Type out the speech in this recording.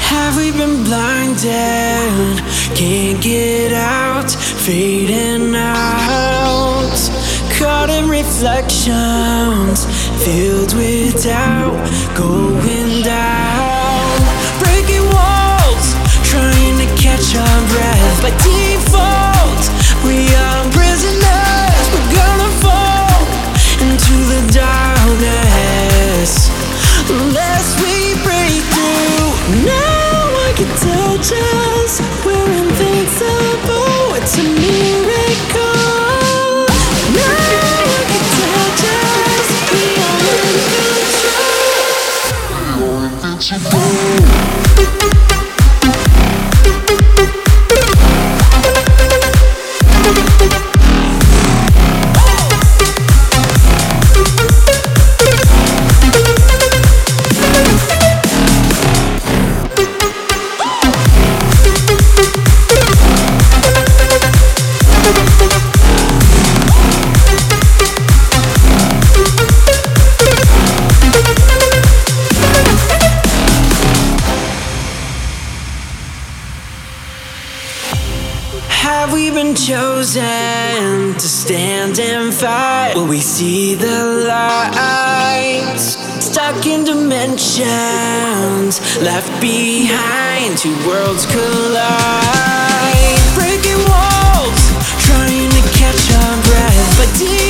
Have we been blinded? Can't get out, fading out. Caught in reflections, filled with doubt, going down. Breaking walls, trying to catch our breath. By default, we are prisoners. We're gonna fall into the darkness unless we break through. Now I can touch us, we're invincible. It's a miracle. Have we been chosen to stand and fight? Will we see the light? Stuck in dimensions, left behind, two worlds collide. Breaking walls, trying to catch our breath, but deep